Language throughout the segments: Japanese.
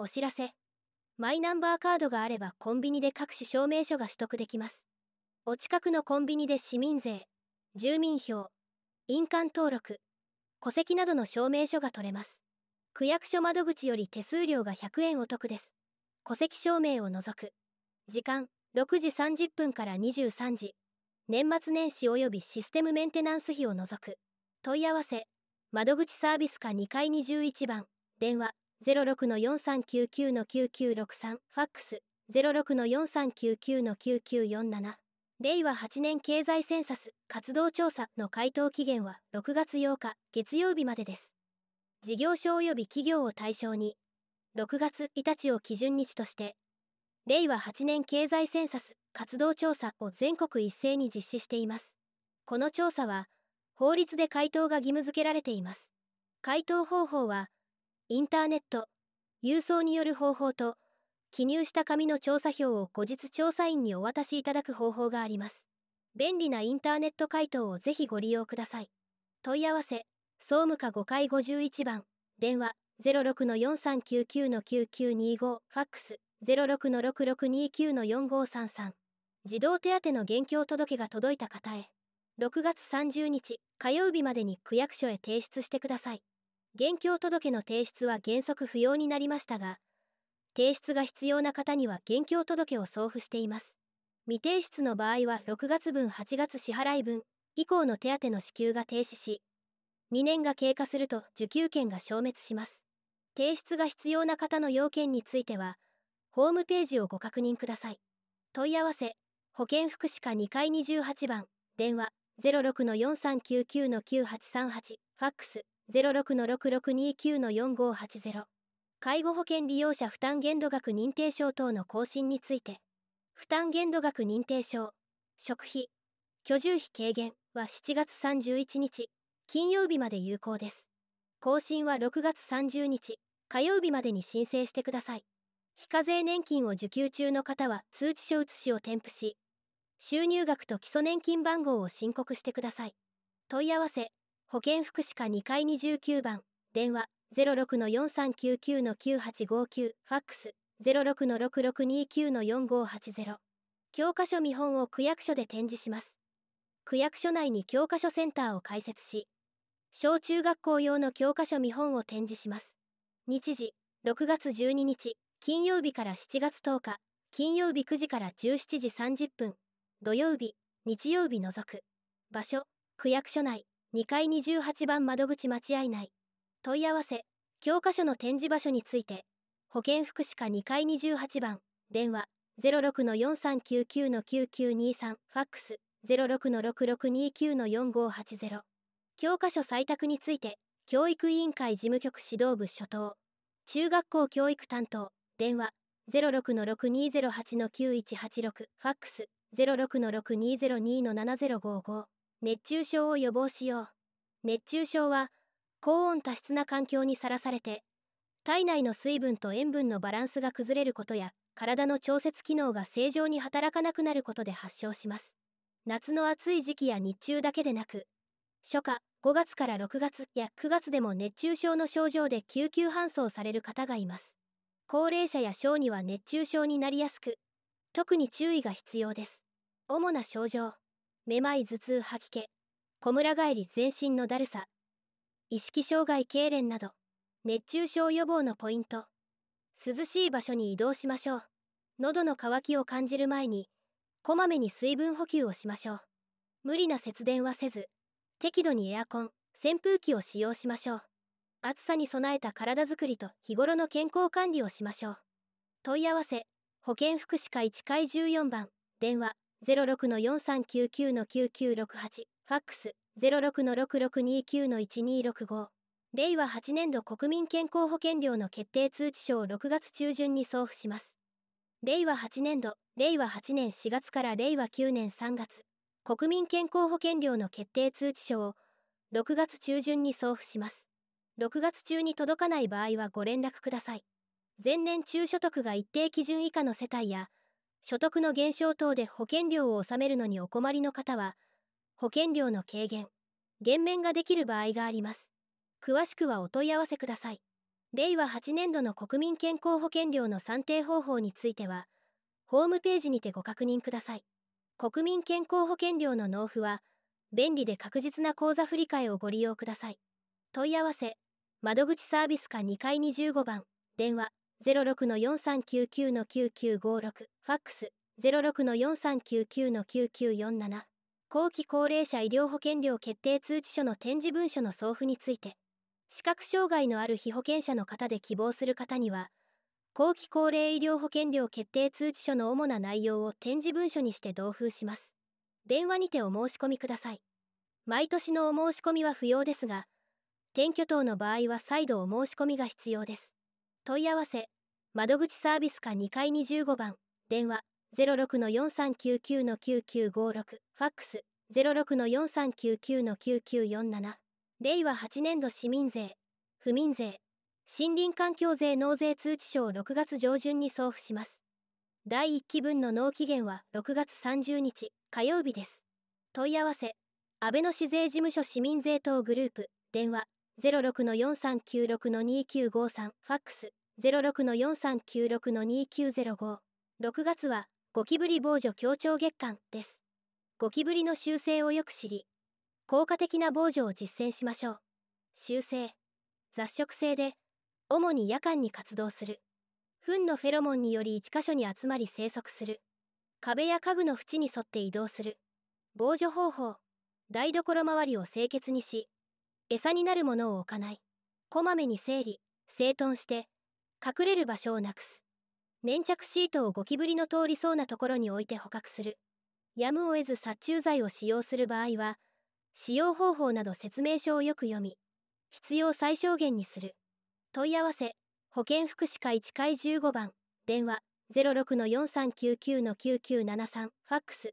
お知らせ。マイナンバーカードがあればコンビニで各種証明書が取得できます。お近くのコンビニで市民税、住民票、印鑑登録、戸籍などの証明書が取れます。区役所窓口より手数料が100円お得です。戸籍証明を除く。時間、6時30分から23時。年末年始及びシステムメンテナンス費を除く。問い合わせ、窓口サービス課2階21番、電話、06-4399-9963、ファックス、06-4399-9947。令和8年経済センサス活動調査の回答期限は6月8日月曜日までです。事業所及び企業を対象に、6月1日を基準日として、令和8年経済センサス活動調査を全国一斉に実施しています。この調査は、法律で回答が義務付けられています。回答方法は、インターネット、郵送による方法と、記入した紙の調査票を後日調査員にお渡しいただく方法があります。便利なインターネット回答をぜひご利用ください。問い合わせ、総務課5階51番、電話、06-4399-9925、ファックス、06-6629-4533。児童手当の現況届が届いた方へ、6月30日火曜日までに区役所へ提出してください。現況届の提出は原則不要になりましたが、提出が必要な方には現況届を送付しています。未提出の場合は6月分8月支払い分以降の手当の支給が停止し、2年が経過すると受給権が消滅します。提出が必要な方の要件については、ホームページをご確認ください。問い合わせ、保健福祉課2階28番、電話、06-4399-9838、ファックス、06-6629-4580。介護保険利用者負担限度額認定証等の更新について、負担限度額認定証、食費、居住費軽減は7月31日、金曜日まで有効です。更新は6月30日、火曜日までに申請してください。非課税年金を受給中の方は通知書写しを添付し、収入額と基礎年金番号を申告してください。問い合わせ、保健福祉課2階29番、電話、06-4399-9859、ファックス、06-6629-4580。教科書見本を区役所で展示します。区役所内に教科書センターを開設し、小中学校用の教科書見本を展示します。日時、6月12日、金曜日から7月10日、金曜日9時から17時30分、土曜日、日曜日除く。場所、区役所内、2階28番窓口待合内。問い合わせ、教科書の展示場所について、保健福祉課2階28番、電話、06-4399-9923、ファックス、06-6629-4580。教科書採択について、教育委員会事務局指導部初等、中学校教育担当、電話、06-6208-9186、ファックス、06-6202-7055。熱中症を予防しよう。熱中症は、高温多湿な環境にさらされて、体内の水分と塩分のバランスが崩れることや、体の調節機能が正常に働かなくなることで発症します。夏の暑い時期や日中だけでなく、初夏、5月から6月や9月でも熱中症の症状で救急搬送される方がいます。高齢者や小児は熱中症になりやすく、特に注意が必要です。主な症状、めまい頭痛吐き気、こむら返り全身のだるさ、意識障害痙攣など、熱中症予防のポイント。涼しい場所に移動しましょう。喉の渇きを感じる前に、こまめに水分補給をしましょう。無理な節電はせず、適度にエアコン、扇風機を使用しましょう。暑さに備えた体づくりと日頃の健康管理をしましょう。問い合わせ、保健福祉課1階14番、電話、06-4399-9968、ファックス、06-6629-1265。令和8年度国民健康保険料の決定通知書を6月中旬に送付します。令和8年度、令和8年4月から令和9年3月、国民健康保険料の決定通知書を6月中旬に送付します。6月中に届かない場合はご連絡ください。前年中所得が一定基準以下の世帯や、所得の減少等で保険料を納めるのにお困りの方は、保険料の軽減、減免ができる場合があります。詳しくはお問い合わせください。 令和8年度の国民健康保険料の算定方法については、ホームページにてご確認ください。国民健康保険料の納付は、便利で確実な口座振替をご利用ください。問い合わせ、窓口サービス課2階に15番、電話06-4399-9956、ファックス06-4399-9947。後期高齢者医療保険料決定通知書の展示文書の送付について、視覚障害のある被保険者の方で希望する方には、後期高齢医療保険料決定通知書の主な内容を展示文書にして同封します。電話にてお申し込みください。毎年のお申し込みは不要ですが、転居等の場合は再度お申し込みが必要です。問い合わせ、窓口サービス課2階に15番、電話06-4399-9956、ファックス06-4399-9947。令和8年度市民税、府民税、森林環境税納税通知書を6月上旬に送付します。第1期分の納期限は6月30日火曜日です。問い合わせ、阿部野市税事務所市民税等グループ、電話06-4396-2953、ファックス06-4396-2905。6月はゴキブリ防除協調月間です。ゴキブリの習性をよく知り、効果的な防除を実践しましょう。習性、雑食性で、主に夜間に活動する。糞のフェロモンにより1箇所に集まり生息する。壁や家具の縁に沿って移動する。防除方法、台所周りを清潔にし、餌になるものを置かない。こまめに整理、整頓して、隠れる場所をなくす。粘着シートをゴキブリの通りそうなところに置いて捕獲する。やむを得ず殺虫剤を使用する場合は、使用方法など説明書をよく読み、必要最小限にする。問い合わせ、保健福祉課1階15番、電話06-4399-9973、ファックス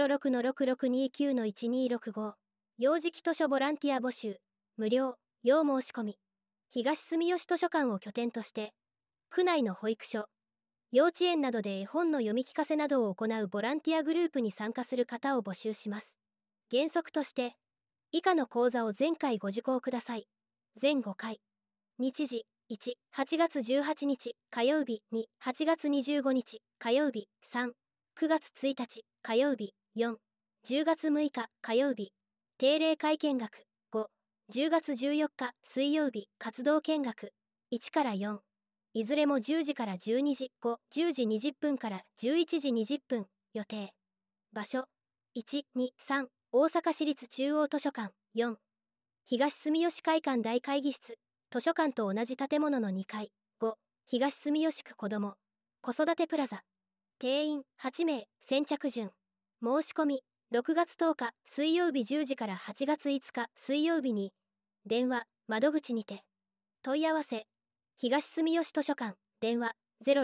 06-6629-1265。幼児期図書ボランティア募集、無料、要申し込み。東住吉図書館を拠点として、区内の保育所、幼稚園などで絵本の読み聞かせなどを行うボランティアグループに参加する方を募集します。原則として、以下の講座を全回ご受講ください。全5回。日時、1、8月18日火曜日、2、8月25日火曜日、3、9月1日火曜日、4、10月6日火曜日、定例会見学、5、10月14日水曜日活動見学、1から4、いずれも10時から12時、5、10時20分から11時20分予定。場所、1、2、3、大阪市立中央図書館、4、東住吉会館大会議室、図書館と同じ建物の2階、5、東住吉区子ども、子育てプラザ。定員8名、先着順。申し込み、6月10日水曜日10時から8月5日水曜日に、電話、窓口にて。問い合わせ、東住吉図書館、電話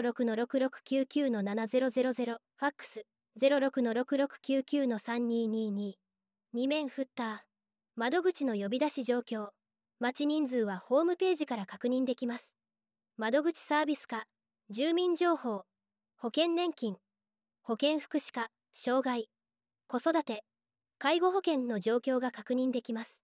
06-6699-7000、ファックス06-6699-3222。2面フッター。窓口の呼び出し状況。待ち人数はホームページから確認できます。窓口サービス課、住民情報、保険年金、保健福祉課、障害、子育て、介護保険の状況が確認できます。